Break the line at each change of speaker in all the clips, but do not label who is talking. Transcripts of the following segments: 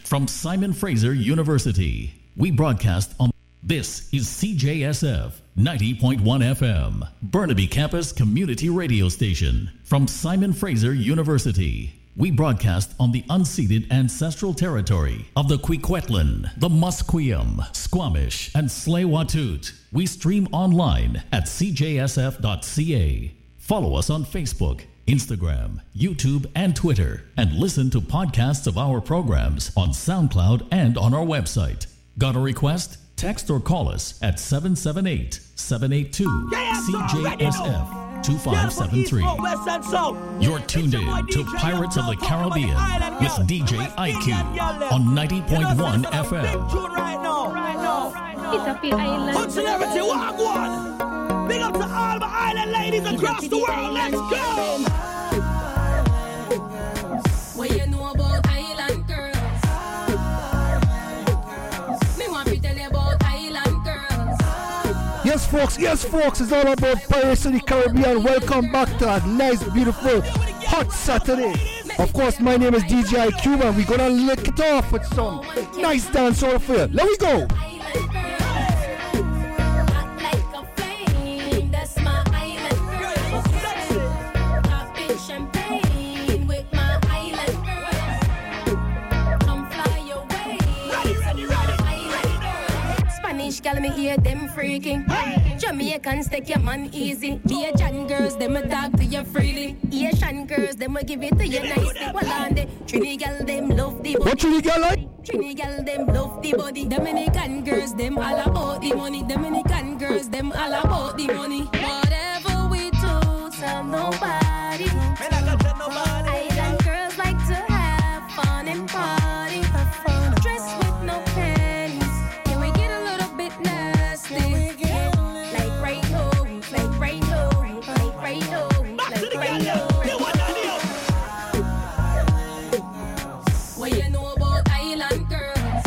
from Simon Fraser University. We broadcast on. This is CJSF 90.1 FM, Burnaby Campus Community Radio Station from Simon Fraser University. We broadcast on the unceded ancestral territory of the Kwikwetlan, the Musqueam, Squamish, and Tsleil-Waututh. We stream online at cjsf.ca. Follow us on Facebook, Instagram, YouTube, and Twitter, and listen to podcasts of our programs on SoundCloud and on our website. Got a request? Text or call us at 778-782-CJSF 2573. You're tuned in to Pirates of the Caribbean with DJ IQ on 90.1 FM.
It's a Pit Island.
Celebrity, walk one. Big up to all my island ladies across the world. Let's go.
What you know about island girls? Me want to tell you about island girls.
Yes, folks, it's all about Pirates of the Caribbean. Welcome back to a nice, beautiful, hot Saturday. Of course, my name is DJ IQ, and we're gonna lick it off with some nice dancehall for you. Let me go.
Girl, me hear them freaking. Hey. Jamaicans take your man easy. Asian girls, them a talk to you freely. Asian girls, them a give it to you nicely. Well on the Trini girl, them love the body.
What Trini girl like?
Trini girl, them love the body. Dominican girls, them all about the money. Dominican girls, them all about the money. Whatever we do, tell nobody. Island girls like to have fun and party. Dress with no panties. Can we get a little bit nasty? Like right now, like right now, like right now, like right now. What you know about island girls?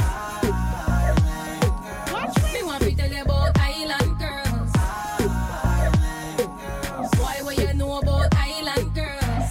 Me want to tell you about island girls. Why what you know about island girls?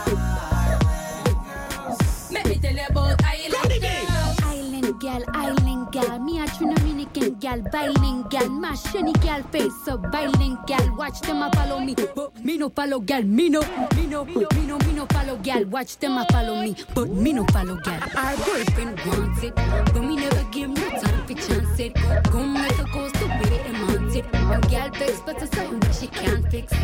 Let me tell you about island girls.
Island gal, me a Trinidadian gal, bilingual, mash any gal face up, bilingual. Watch them a follow me, but me no follow gal. Me no follow gal. Watch them a follow me, but me no follow gal. Our boyfriend wants it, but me never give no time for chance it. Come like a ghost to where it wants it. One gal begs, but it's something that she can't fix.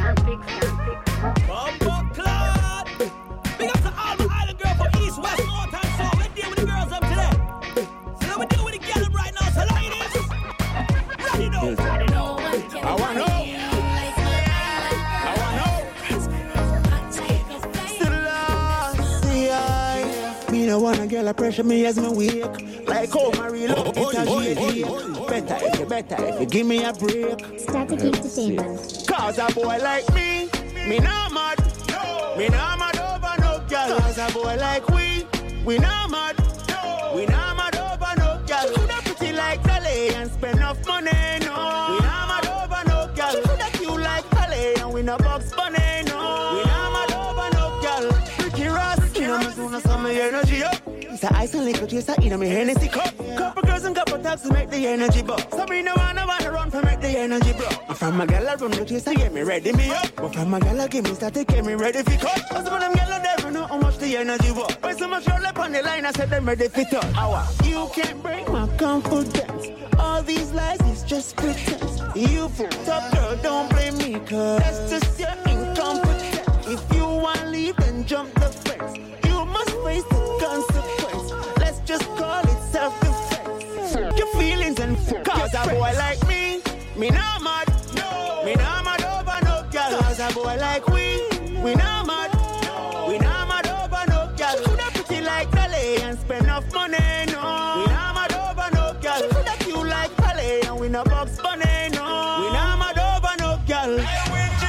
Bumbo Cloud. Big up to all my island girls from East, West, North, and South. Let's deal with the girls up today. So let me deal with the girls right now. So ladies, ready now.
I want to know.
Me no wanna girl a pressure me as me wake. Like how my real love is a GD. Better if you give me a break.
Static Entertainment.
Cause a boy like me not mad. No. Me not mad over no girl. Cause a boy like we not mad. No. We not mad over no girl. She coulda pretty like Dolly and spend enough money. No. We not mad over no girl. She coulda cute like Dolly and we no Bugs Bunny. No. We not mad over no girl. Ricky Ross, you know me soon as some energy up. It's a ice and liquor chaser in a me Hennessy cup. Couple girls and couple tags to make the energy buck. So me no wanna run for make the energy blow. From my gal I run the chaser, get me ready me up. But from my gal I give me static, get me ready for cut. But some of them gal I never know how much the energy was. But so much roll up on the line, I said them ready for touch. You can't break my confidence. All these lies is just pretense. You fucked up, girl, don't blame me, cause that's just your incompetence. If you want to leave, then jump the fence. You must face the consequence. Let's just call it self-defense. Your feelings and cause a boy like me not mad. No. Me not mad over no girl. Cause a boy like we not mad. No. We not mad over no girl. She coulda pretty like Dolly and spend enough money. No. We not mad over no girl. She coulda cute like Dolly and we no Bugs Bunny. No. We not mad over no girl. Hey, we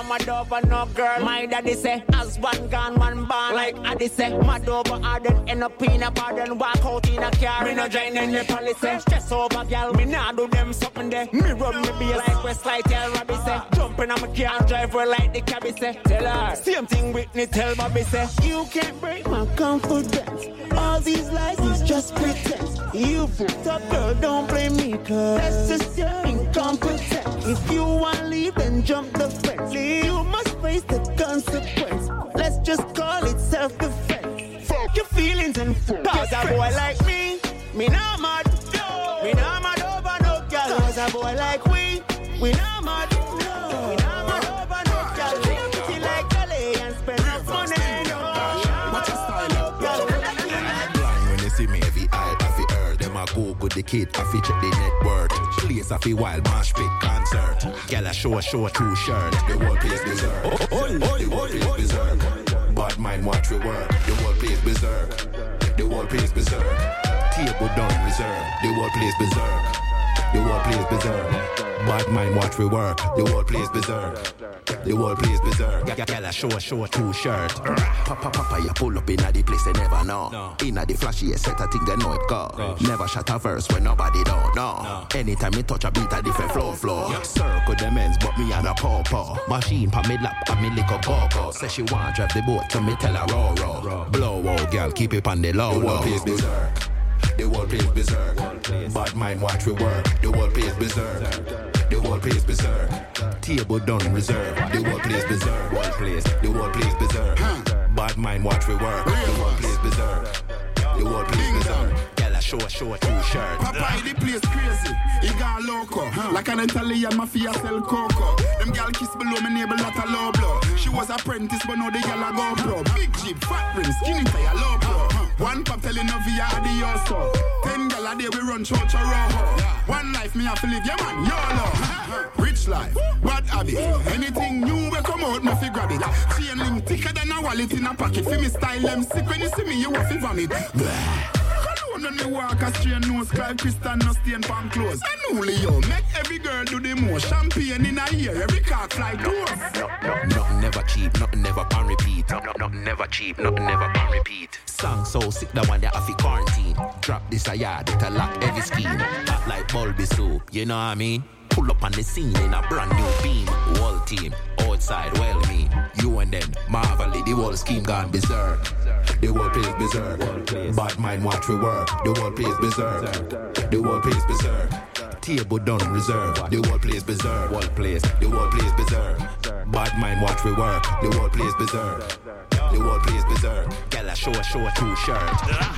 mad over no girl. My daddy say, as one gone, one born. Like Addy say, mad over her, then end up in a bar, then walk out in a car. Me no join in the policy. Stress over girl, me nah do them something there. Me run me be like Westlight, tell Robbie say. Jumping on my car and drive her like the cabbie say. Tell her, same thing Whitney tell Bobby say. You can't break my confidence. All these lies is just pretense. You fucked up girl, don't blame me, cause that's just your incompetence. If you want leave, then jump the fence. You must face the consequence. Let's just call it self-defense. Fuck your feelings and fuck. Cause a boy like me nah mad. Me nah mad over no girl. Cause a boy like we nah mad. We nah mad over no girl. We pretty like Calais and spend enough money.
Watch your style up. Blind when they see me, every eye, every ear. Them a Google the kid, I fi check the net word. Place a fi wild marsh pit concert. Girl a show two shirt. The whole place berserk. The whole place berserk. Bad mind watch we work. The whole place berserk. The whole place berserk. Table done reserve. The whole place berserk. The whole place berserk. Bad mind watch we work. The whole place berserk. The whole place berserk. Girl a show two shirt. Papa, you pull up inna the place they never know. Inna the flashy set a thing they know it go. Never shut a verse when nobody don't know. Anytime me touch a beat a different flow. Circle them ends but me and a paw. Machine pa me lap and me lick a go. Say she want drive the boat so me tell her row. Blow out girl keep it on the low. The whole place berserk. The whole place berserk. Bad mind watch we work. The whole place berserk. The whole place berserk. Table done reserve. The whole place berserk. The whole place berserk. Bad mind watch we work. The whole place berserk. The whole place berserk. Girl a show two shirt.
Papa the place crazy. He got loco. Like an Italian mafia sell coco. Them gal kiss below me neighbor not a low blow. She was apprentice but now the gal a go pro. Big jeep, fat rim, skinny tire, low pro. One pop telling no via adioso. 10 gal a day we run church or rojo. One life me have to live, yeah man, YOLO. Rich life, bad habit. Anything new we come out, me fi grab it. Chain link thicker than a wallet in a pocket. Fi me style them sick when you see me, you have to vomit. When me walk a straight nose, Clive Christian no stain pan clothes. And only yo, make every girl do the most. Champagne in a ear, every car fly close.
Nothing never cheap, nothing never pan repeat. Nothing never cheap, nothing never pan repeat. Song so sick that one that I fi quarantine. Drop this a yard, it a lock every scheme. Act like Bulby soup, you know what I mean? Pull up on the scene in a brand new beam. Whole team, outside, well me. You and them, marvelly, the whole scheme gone berserk. The whole place berserk. Bad mind watch we work. The whole place berserk. The whole place berserk. Table done reserve. The whole place berserk. The whole place berserk. Bad mind watch we work. The whole place berserk. The whole place berserk. Girl a show two shirt.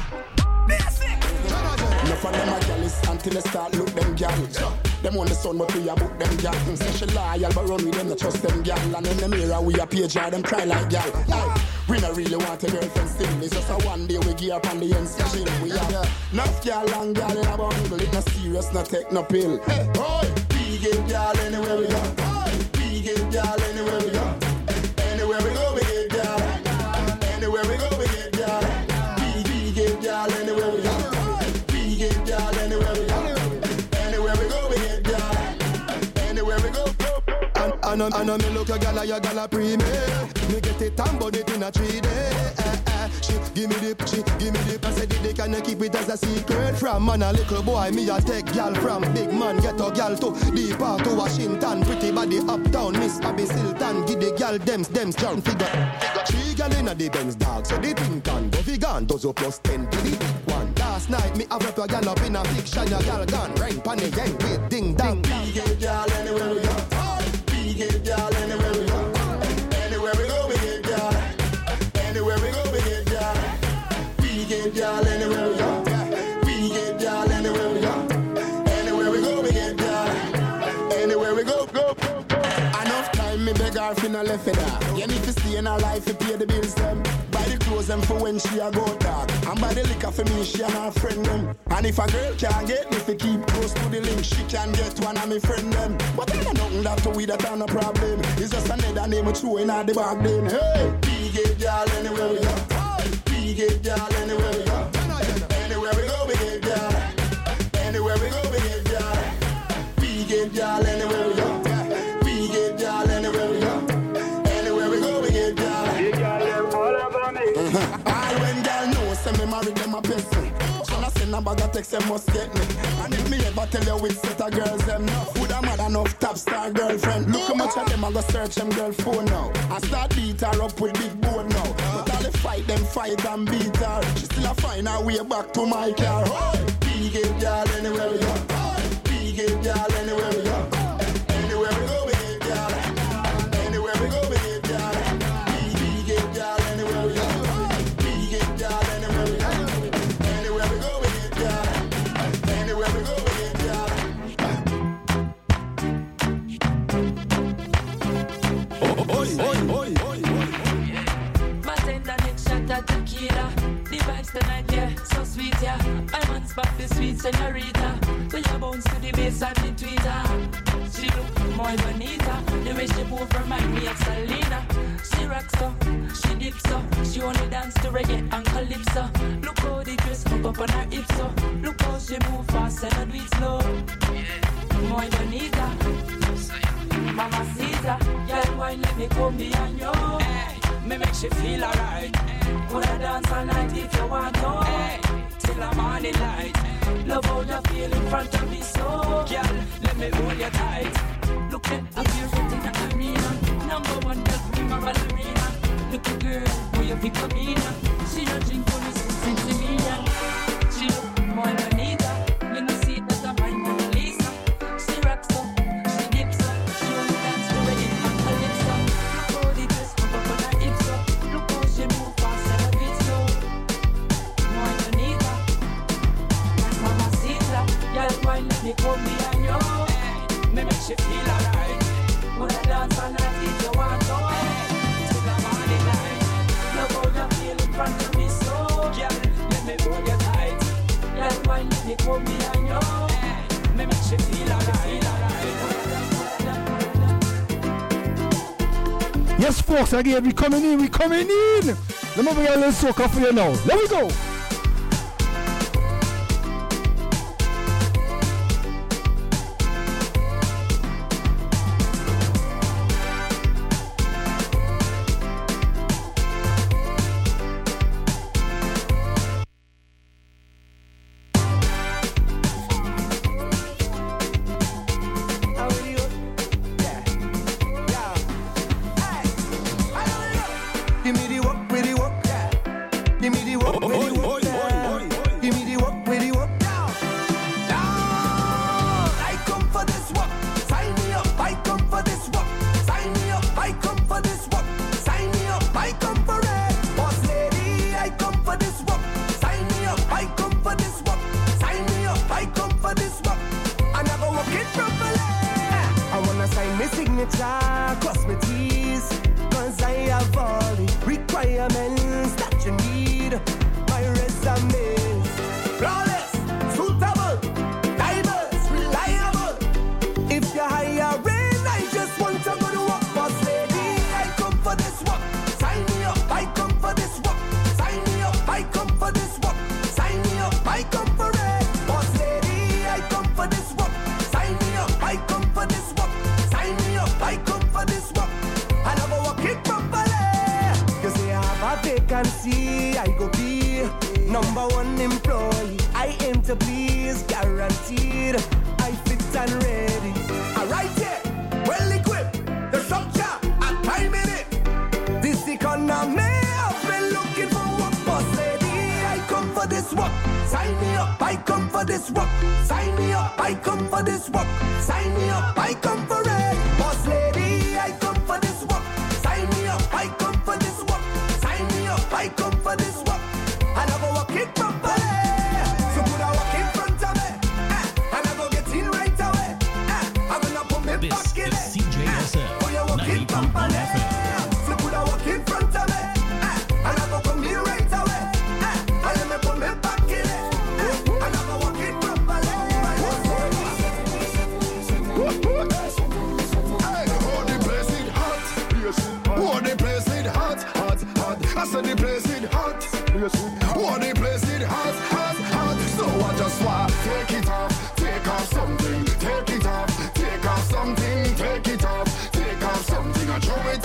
Enough of them a jealous until they start look them gal. Them want the sun but we a book them gal. Say she loyal but run with them not trust them gal. And in the mirror we a page her them cry like gal. We not really want a girlfriend still. It's just a one day we gear up on the end station. We have enough gal and gal in a bundle. It not serious, not take no pill. Hey, we get gal anywhere we go. We get gal anywhere we go. Anywhere we go we get gal. Anywhere we go we get gal. We get gal anywhere we go. Get y'all anywhere we go. Anywhere we go, we get y'all. Anywhere we go. I know me look a gala, you gala pre-me. Me get it and burn it in a 3 day. She give me the, I said they can keep it as a secret. From man a little boy, me a take y'all. From big man, get a y'all to deep part to Washington. Pretty body uptown, Miss Abby Silton. Give the y'all them strong figure. 3 y'all in a the Benz dog, so they think can go vegan. Does you plus 10 to the big one. Last night, me have a gal up in a fiction. Your gal gone, rain pan the gang with ding dong. We get y'all anywhere we go. We get y'all anywhere we go. Anywhere we go, we get y'all. Anywhere we go, we get y'all. We get y'all anywhere we go. We get y'all anywhere we go. Anywhere we go, we get y'all. Anywhere we go. Enough time, me beg her finna left it out. You need to stay in her life to pay the bills them. Buy the clothes them for when she a go dark. And buy the liquor for me, she and her friend them. And if a girl can't get me to keep close to the link, she can get one of me friend them. But I don't know that to we that are no problem. It's just another name of two in the bag then. Hey, we get y'all anywhere we go. We get y'all anywhere we go. Anywhere we go, we get y'all. Anywhere we go, we get y'all. We get y'all anywhere we go. We get y'all anywhere we go. married, them a pest me. Shall I send a bag of text, them must get me. And if me ever tell you which set of girls them enough, would a mad enough top star girlfriend. Look how much of them I go search them girl phone now. I start beat her up with big bone now. But all the fight, them fight and beat her. She still a find her way back to my car. Big it, girl, anywhere we go. Big it, girl, anywhere we go. Anywhere we go, big girl. Anywhere we go, big girl. Big it, girl, anywhere we go. Big it, girl, anywhere we go. Anywhere we go, big girl. Anywhere we go, big girl.
Bartender next shot at tequila. The vibes tonight, yeah, so sweet, yeah. My man's back the sweet señorita. When you bounce to the bass and the tweeter. She look more bonita. The way she move remind me of Selena. She rocks up, she dips up. She only dance to reggae and calypso. Look how the dress come up on her hips up. Look how she move fast and do it slow. More bonita. Mama Caesar, girl, why let me come behind you? Hey, me make she feel alright. Could I dance all night if you want to? Hey, till the morning light. Love how you feel in front of me, so girl, let me hold you tight. Look at you in the arena. Number one, just be my ballerina. Look at girl, who you pick up in. She don't drink for me, sing to me. She look more bonita. You know see that I'm my Mona Lisa. She rocks up, she dips up. She only dance to reggae and calypso. Look how the dress come up on her hips up. Look how she move fast and a bit slow. More bonita. Mama Caesar, girl, why let me come behind you? Hey, me make she feel alright. Would I dance all night if you want to? Hey, till the morning light. Love how you feel in front of me, so girl, let me hold you tight. Girl, why let me come behind you? Hey, me make she feel alright.
Yes, folks, again, we coming in. Let me bring a little soca for you now. Let we go.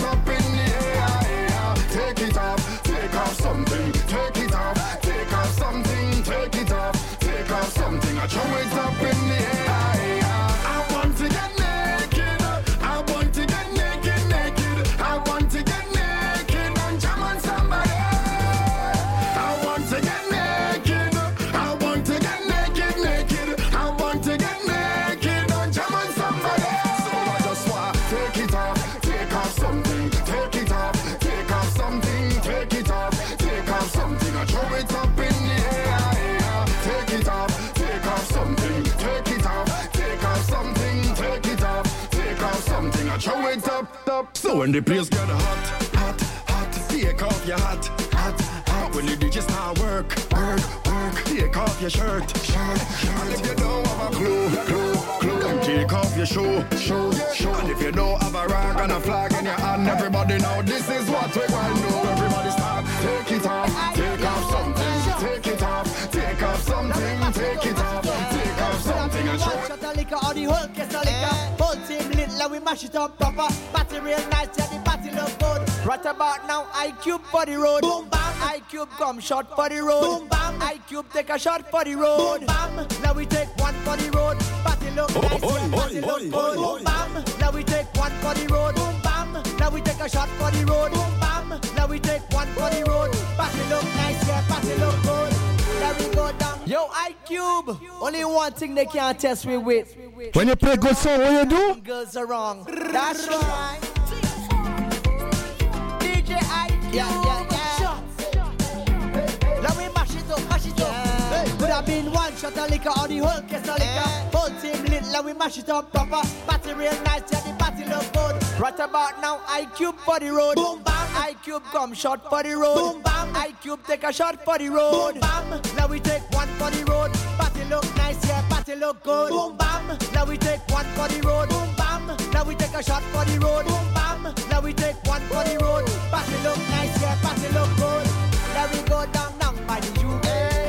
Take it off something.
when the place get hot, hot, hot, take off your hat, hat, hat. When the DJ start work, take off your shirt. And if you don't have a clue, then take off your shoe. And if you don't have a rag and a flag in your hand, everybody know this is what we want to do. Everybody start, take it off, take off something, take it off, take off something, take it off, take off something and show.
Shot a liquor or the whole case of liquor. Whole team lit, like we mash it up proper. Party real nice, yeah, the party look good. Right about now, IQ for the road. Boom bam, IQ come shot for the road. Boom bam, IQ take a shot for the road. Boom bam, now we take one for the road. Party look nice, yeah, party look good. Boom bam, now we take one for the road. Boom bam, now we take a shot for the road. Boom bam, now we take one for the road. Party look nice, yeah, party look good. There we go down. Yo, IQ, only one thing they can't test me with.
When you play good song, what you do?
Girls are wrong. That's right. DJ IQ. Yeah. Let me mash it up, mash it up. Hey, could have been one shot of liquor or the whole case of liquor. Whole team lit, let me mash it up proper. Party real nice, yeah, the party look good. Right about now, IQ for the road. Boom bam, IQ come shot for the road. Boom bam, IQ take a shot for the road. Boom bam, now we take one for the road. Party look nice, yeah, party look good. Boom bam, now we take one for the road. Boom bam, now we take a shot for the road. Boom bam, now we take one for the road. Party look nice, yeah, party look good. There we go down by the Juve.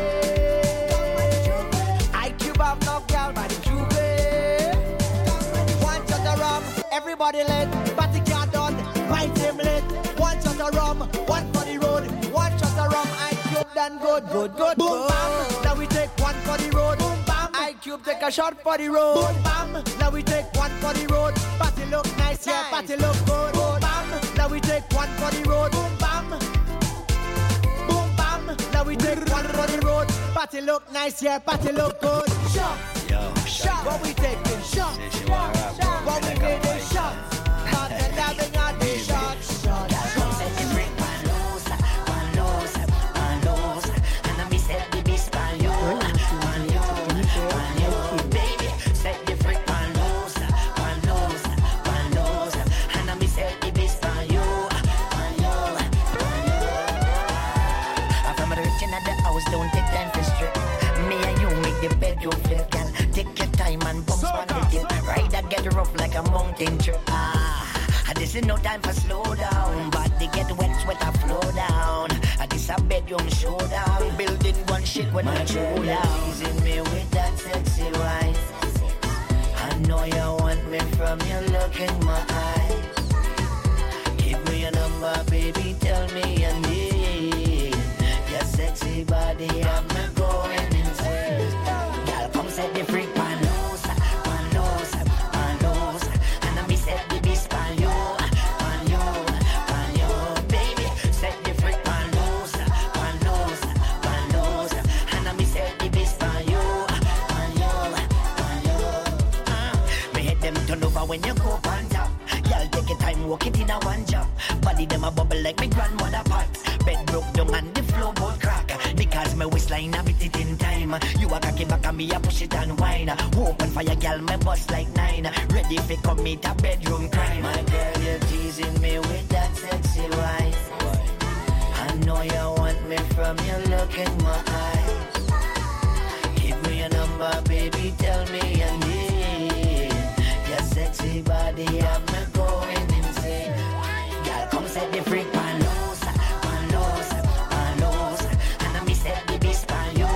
IQ have no girl by the Juve. One shot of rum, everybody lit. Party can't done, my team lit. One shot of rum, one for the road. One shot of rum, IQ done good. Boom bam, now we take one for the road. Boom bam, IQ take a shot for the road. Boom bam, now we take one for the road. Party look nice, yeah, party look good. Boom bam, now we take one for the road. Boom bam. Now we take one for the road. Party look nice, yeah, party look good. Shot, what we taking? Shot, what we getting? Shot, and having a day. Shot. And I miss the beast pan you. Baby, set the freak pan loose. And I miss the beast pan you. At the house, don't take time for strip. Me and you make the bedroom flip, girl. Take your time and bounce on the tip. Ride that get rough like a mountain trip. This is no time for slow down. Body get wet, sweat a flow down. This a bedroom showdown. Building one shit when I show down. Teasing me with that sexy wine. I know you want me from your look in my eyes. Give me a number, baby, tell me your name. Your sexy body, I'm not going insane. Girl, come set the freak pan loose. And I miss set the beast pan you. Baby, set the freak pan loose. And I miss set the beast pan you. Me hit them turn over when you go on top. Girl, take your time, walk it in a one job. Body them a bubble like me grandmother pot. Bed broke down and the floor both crack. Because my waistline a bit it in time. You a cocky back and me a push it and whine. Open fire, girl, my bust like 9. Ready for commit a bedroom crime. My girl, you're teasing me with that sexy wine. I know you want me from your look in my eyes. Give me a number, baby, tell me your name. Your sexy body, I'm not going insane. Girl, come set the freak pan loose. And I miss set the beast pan you.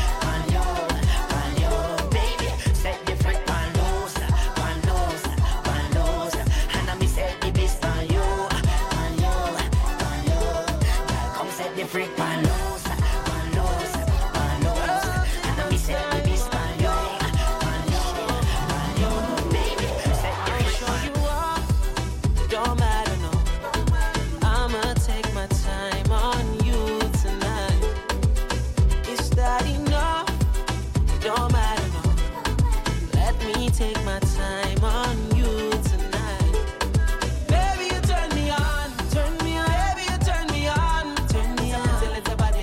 Baby, set the freak pan loose. And I miss set the beast pan you. Girl, come set the freak pan loose. And I miss set the beast pan you. Baby, set the freak pan you.
Don't matter, no. I'ma take my time on you tonight. Is that enough? Don't matter, no. Let me take my time on you tonight. Baby, you turn me on. Baby, you turn me on. Till it's a body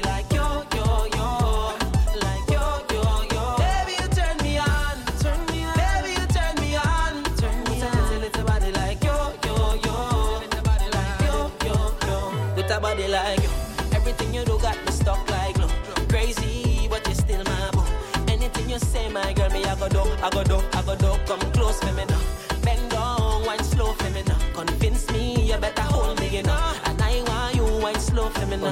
got a body like you. Everything you do got me stuck like glue. Crazy, but you still my boo. Anything you say, my girl, me I go do. Come close for me now. Bend down, wine slow for me now. Convince me, you better hold me, you know. And I want you wine slow for me now.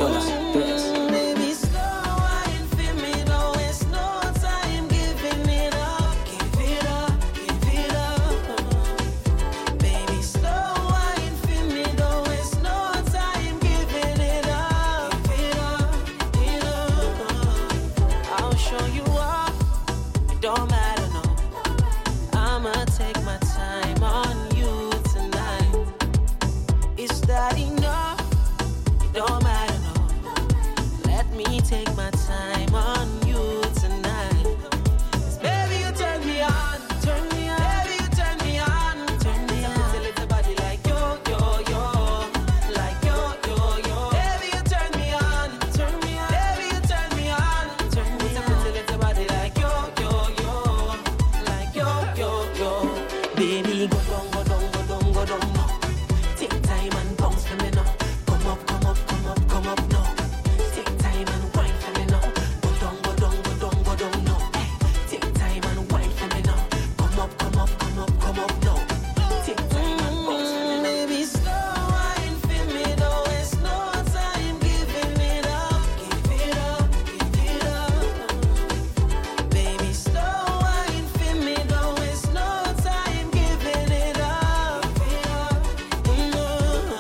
Baby, slow wine for me, don't waste no time giving it up. Give it up, give it up. Baby, slow wine for me, don't waste no time giving it up. Give it up, I'll show you up. It don't matter, no. I'ma take my time on you tonight. Is that enough? It don't matter, no. Let me take my time on you tonight. 'Cause baby, you turn me on, turn me on. Baby, you turn me on, turn me on. It's a little body like yo, yo, yo, like yo, yo, yo. Baby, you turn me on, turn me on. Baby, you turn me on, turn me on. It's a little body like yo, yo, yo, like yo, yo, yo. Baby, go down, go down, go down, go down now. Take time and bounce for me now. Come up, come up, come up, come up now. Take time and wine for me now. Go down, go down, go down, go down now. Hey, take time and wine for me now. Come up, come up, come up, come up now. Take time and bounce for me now. Baby, slow wine for me, don't waste no time giving it up. Give it up, give it up. Baby, slow wine for me, don't waste no time giving it up. Give it up,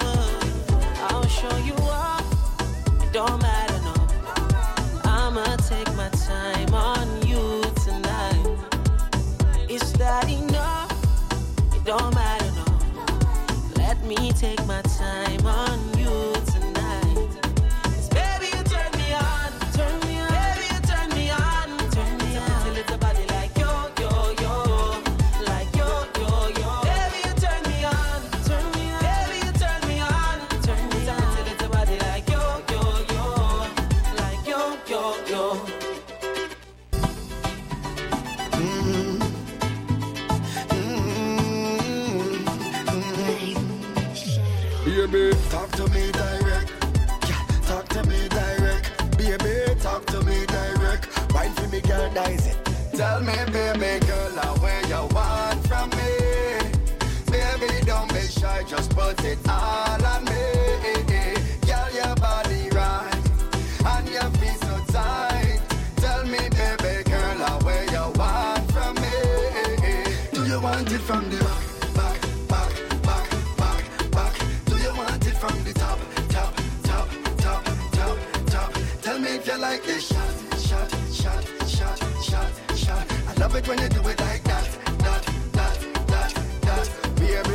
I'll show you up. It don't matter, no. I'ma take my time on you tonight. Is that enough? It don't matter, no. Let me take my time on you tonight. 'Cause baby, you turn me on, turn me on. Baby, you turn me on, turn me on. It's a little body like yo, yo, yo, like yo, yo, yo. Baby, you turn me on, turn me on. Baby, you turn me on, turn me on. It's a little body like yo, yo, yo, like yo, yo, yo.
Baby, talk to me direct. Yeah, talk to me direct. Baby, talk to me direct. Wine for me, girl, dice it. Tell me, baby, girl, where you want from me. Baby, don't be shy, just put it all on me. Girl, your body right, and your feet so tight. Tell me, baby, girl, where you want from me. Do you want it from the back? From the top, top, top, top, top, top. Tell me if you like this shot, shot, shot, shot, shot, shot. I love it when you do it like that, that, that, that, that. Baby,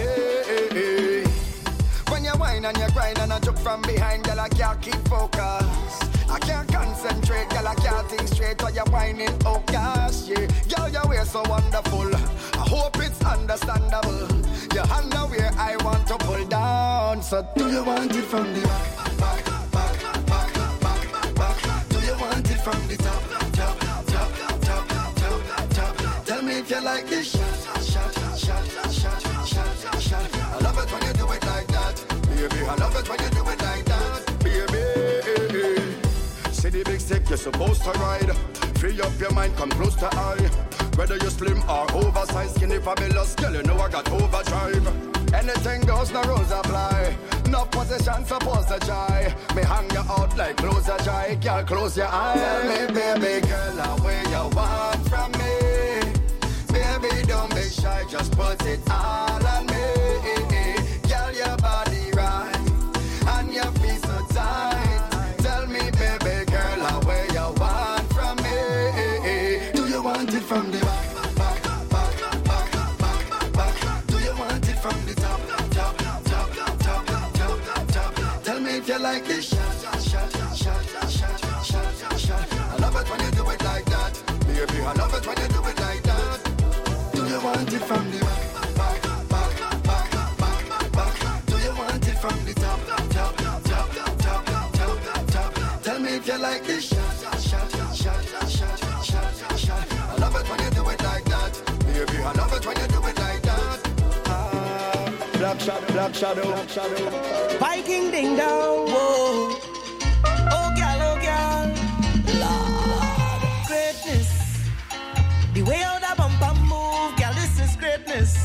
when you whine and you grind and I jump from behind, girl, I can't keep focus. I can't concentrate, girl, I can't think straight while you're whining. Oh gosh, yeah, girl, your way so wonderful. I hope it's understandable. Your underwear I want to pull down. So do you want it from the back, back, back, back, back, back? Do you want it from the top, top, top, top, top, top? Tell me if you like this shot, shot, shot, shot, shot, shot. I love it when you do it like that, baby. I love it when you do it like that, baby. See the big stick you're supposed to ride. Free up your mind, come close to eye. Whether you slim or oversized, skinny, fabulous, girl, you know I got overdrive. Anything goes, no rules apply. No position supposed to try. Me hang you out like close a dry. Girl, close your eyes. Tell me, baby girl, where you want from me. Baby, don't be shy, just put it all on me. Girl, your body right, and your feet so tight. Tell me, baby girl, where you want from me. Do you want it from the back, back, back, back, back, back? Do you want it from the top, top, top, top, top, top? Tell me if you like this shot, shot, shot, shot, shot, shot. I love it when you do it like that, baby. I love it when you do it like that. Do you want it from the back, back, back, back, back, back? Do you want it from the top, top, top, top, top, top? Tell me if you like this shot, shot, shot, shot, shot, shot. I love it when you do it like that, baby. I love it when you do it like that. Black
Black Shadow.
Viking ding dong, whoa. Oh girl, Lord, greatness. The way how that bumper move, girl, this is greatness.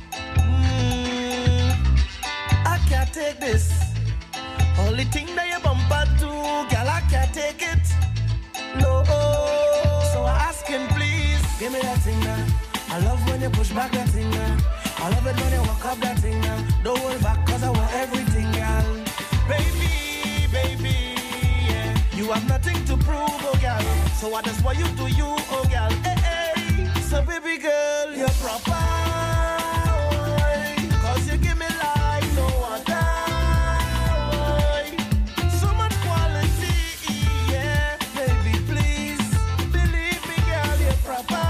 I can't take this. Only thing that you bumper do, girl, I can't take it. No, so I ask him, please, give me that thing now. I love when you push back that thing now. I love it when you walk up that thing now. Don't hold back, cause I want everything, girl. Baby, yeah. You have nothing to prove, oh girl. So I just want you to you, oh girl. Hey. So baby girl, you're proper. Cause you give me life, no other. So much quality, yeah. Baby, please, believe me, girl, you're proper.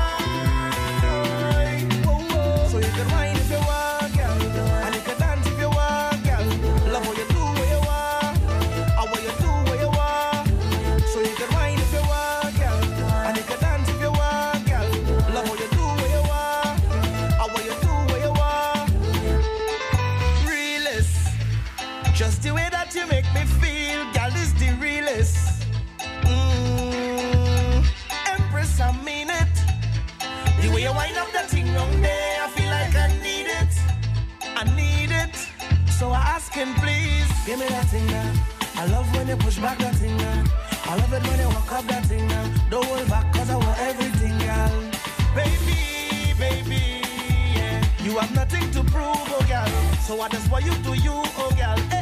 So you can wine if you want, girl. And you can dance if you want, girl. Love what you do where you want. I want you do where you want. So you can wine if you want, girl. And you can dance if you want, girl. Love what you do where you want. I want you do where you want. Realist. Just the way that you make me feel, girl, is the realest. Empress, I mean it. The way you wind up that thing wrong there, I feel like I need it. So I ask him, please, give me that thing now. I love when you push back that thing now. I love it when you walk up that thing now. Don't hold back, cause I want everything, girl. Baby, yeah. You have nothing to prove, oh girl. So I just want you to you, oh girl.